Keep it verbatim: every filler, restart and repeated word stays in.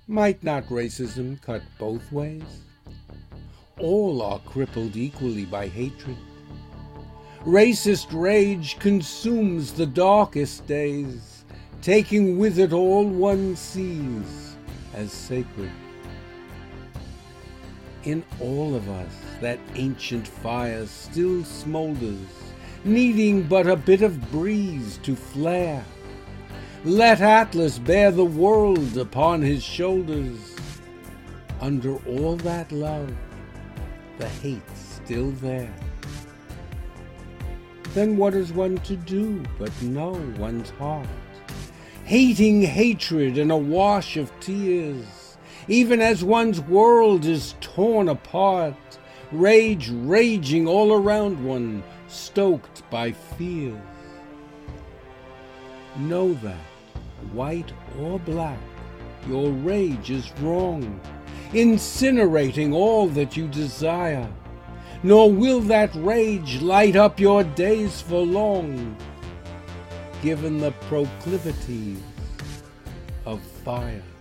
Might not racism cut both ways? All are crippled equally by hatred. Racist rage consumes the darkest days, taking with it all one sees as sacred. In all of us that ancient fire still smolders, needing but a bit of breeze to flare. Let Atlas bear the world upon his shoulders. Under all that love, the hate's still there. Then what is one to do but know one's heart? Hating hatred in a wash of tears, even as one's world is torn apart, rage raging all around one, stoked by fears. Know that, white or black, your rage is wrong, incinerating all that you desire, nor will that rage light up your days for long, given the proclivities of fire.